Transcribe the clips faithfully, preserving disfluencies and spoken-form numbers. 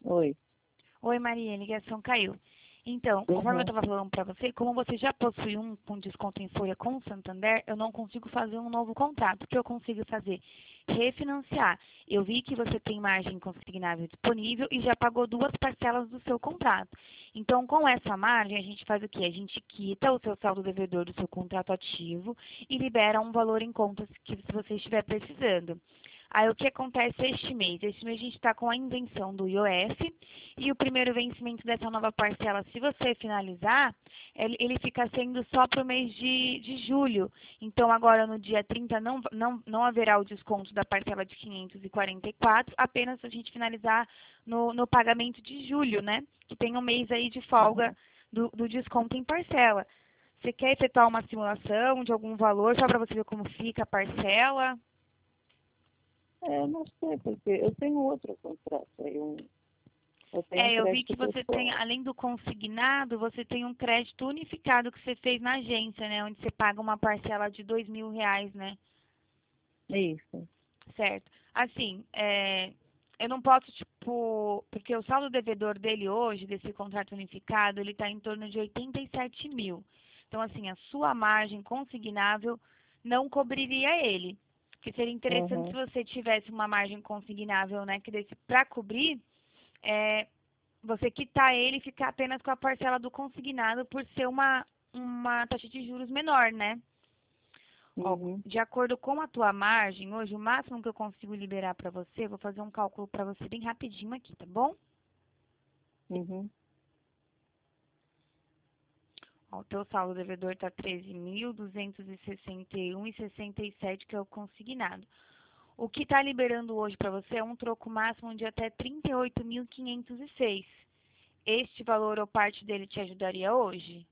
Oi. Oi, Maria, a ligação caiu. Então, conforme eu Uhum. estava falando para você, como você já possui um com desconto em folha com o Santander, eu não consigo fazer um novo contrato. O que eu consigo fazer? Refinanciar. Eu vi que você tem margem consignável disponível e já pagou duas parcelas do seu contrato. Então, com essa margem, a gente faz o quê? A gente quita o seu saldo devedor do seu contrato ativo e libera um valor em contas que se você estiver precisando. Aí, o que acontece este mês? Este mês a gente está com a invenção do I O F e o primeiro vencimento dessa nova parcela, se você finalizar, ele, ele fica sendo só para o mês de, de julho. Então, agora no dia trinta não, não, não haverá o desconto da parcela de quinhentos e quarenta e quatro, apenas se a gente finalizar no, no pagamento de julho, né? Que tem um mês aí de folga do, do desconto em parcela. Você quer efetuar uma simulação de algum valor só para você ver como fica a parcela? É, eu não sei, porque eu tenho outro contrato aí, um, eu tenho um É, eu vi crédito que você tem, pessoal. além do consignado, você tem um crédito unificado que você fez na agência, né? Onde você paga uma parcela de dois mil reais, né? Isso. Certo. Assim, é, eu não posso, tipo, porque o saldo devedor dele hoje, desse contrato unificado, ele está em torno de oitenta e sete mil. Então, assim, a sua margem consignável não cobriria ele. Porque seria interessante se Uhum. você tivesse uma margem consignável, né, que desse para cobrir, é, você quitar ele e ficar apenas com a parcela do consignado por ser uma, uma taxa de juros menor, né? Ó, Uhum. de acordo com a tua margem, hoje o máximo que eu consigo liberar para você, vou fazer um cálculo para você bem rapidinho aqui, tá bom? Uhum. Ó, o teu saldo devedor está treze mil duzentos e sessenta e um reais e sessenta e sete centavos, que é o consignado. O que está liberando hoje para você é um troco máximo de até trinta e oito mil quinhentos e seis. Este valor ou parte dele te ajudaria hoje?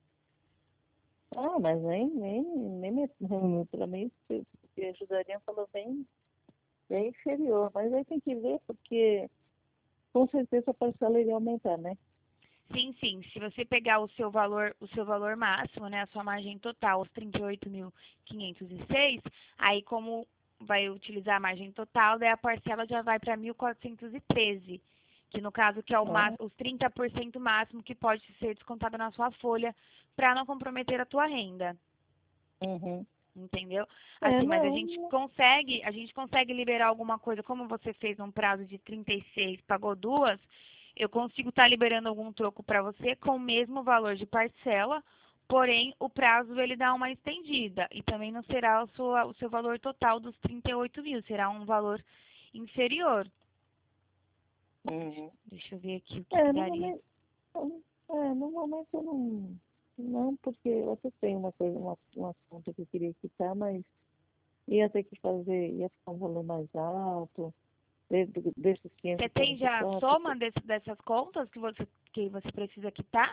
Ah, mas nem, nem, nem me, para mim, se se ajudaria, falou bem, bem inferior. Mas aí tem que ver, porque com certeza a parcela iria aumentar, né? Sim, sim. Se você pegar o seu valor, o seu valor máximo, né, a sua margem total, os trinta e oito mil quinhentos e seis, aí como vai utilizar a margem total, daí a parcela já vai para mil quatrocentos e treze, que no caso que é o Ah, máximo, os trinta por cento máximo que pode ser descontado na sua folha para não comprometer a tua renda. uhum. Entendeu? É, Assim, mas a não, gente não. consegue, a gente consegue liberar alguma coisa, como você fez num prazo de trinta e seis, pagou duas, eu consigo estar liberando algum troco para você com o mesmo valor de parcela, porém o prazo ele dá uma estendida e também não será o, sua, o seu valor total dos trinta e oito mil, será um valor inferior. Uhum. Deixa eu ver aqui o que, que É, no daria. momento, é, no momento eu não, não, porque eu até tenho uma coisa, uma, uma conta que eu queria quitar, mas ia ter que fazer, ia ficar um valor mais alto, de- de- desses Você quinhentos e tem quarenta e já a quatro. soma desse, dessas contas que você, que você precisa quitar?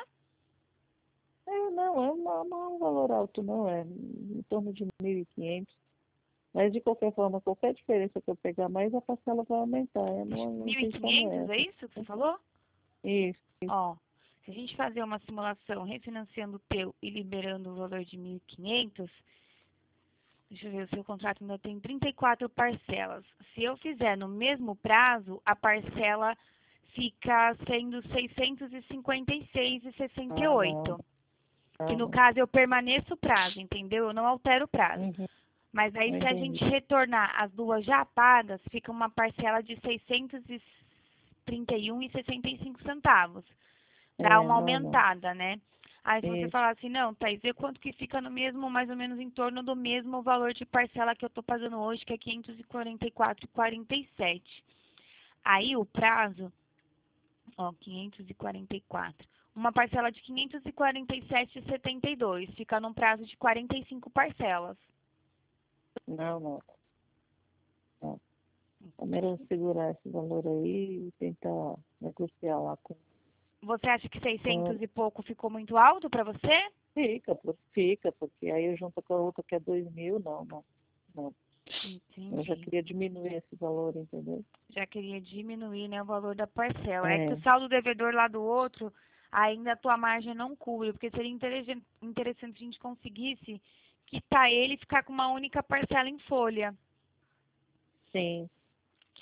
É, não, é uma, não é um valor alto, não, é em torno de mil e quinhentos. Mas de qualquer forma, qualquer diferença que eu pegar mais, a parcela vai aumentar. É, não, a mil e intenção não é quinhentos, é essa. isso que você falou? Isso. Ó, se a gente fazer uma simulação refinanciando o teu e liberando o valor de mil e quinhentos, deixa eu ver, o seu contrato ainda tem trinta e quatro parcelas. Se eu fizer no mesmo prazo, a parcela fica sendo seiscentos e cinquenta e seis reais e sessenta e Ah, não, oito. Que não, no não. caso eu permaneço o prazo, entendeu? Eu não altero o prazo. Uhum, Mas aí não se a entendi. gente retornar as duas já pagas, fica uma parcela de seiscentos e trinta e um reais e sessenta e cinco centavos. Dá É, uma não, não. aumentada, né? Aí se você Isso. falar assim, não, Thaís, vê quanto que fica no mesmo, mais ou menos em torno do mesmo valor de parcela que eu tô pagando hoje, que é quinhentos e quarenta e quatro reais e quarenta e sete. Aí o prazo, ó, quinhentos e quarenta e quatro. Uma parcela de quinhentos e quarenta e sete reais e setenta e dois, fica num prazo de quarenta e cinco parcelas. Não, não, não. É melhor segurar esse valor aí e tentar negociar lá com. Você acha que com... seiscentos e pouco ficou muito alto para você? Fica, por- fica, porque aí eu junto com a outra que é dois mil, não, não, não. Eu já Entendi. queria diminuir esse valor, entendeu? Já queria diminuir, né, o valor da parcela. É que o É, saldo devedor lá do outro, ainda a tua margem não cubre, porque seria interessante, interessante se a gente conseguisse quitar ele e ficar com uma única parcela em folha. sim.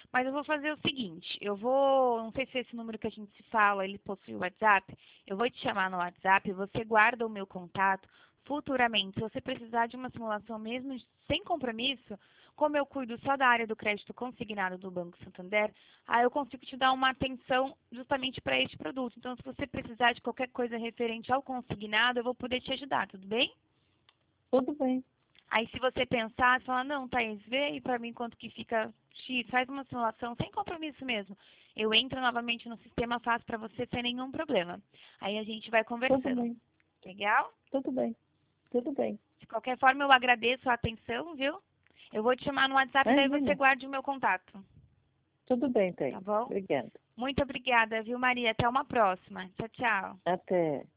Mas eu vou fazer o seguinte, eu vou, não sei se esse número que a gente se fala, ele possui o WhatsApp, eu vou te chamar no WhatsApp, você guarda o meu contato, futuramente, se você precisar de uma simulação mesmo sem compromisso, como eu cuido só da área do crédito consignado do Banco Santander, aí eu consigo te dar uma atenção justamente para este produto. Então, se você precisar de qualquer coisa referente ao consignado, eu vou poder te ajudar, tudo bem? Tudo bem. Aí, se você pensar, você fala, não, Thaís, vê aí para mim quanto que fica X, faz uma simulação sem compromisso mesmo. Eu entro novamente no sistema, faço para você sem nenhum problema. Aí a gente vai Tudo conversando. bem. Legal? Tudo bem. Tudo bem. De qualquer forma, eu agradeço a atenção, viu? Eu vou te chamar no WhatsApp, daí você Imagina. guarde o meu contato. Tudo bem, Tá Thaís. bom? Obrigada. Muito obrigada, viu, Maria? Até uma próxima. Tchau, tchau. Até.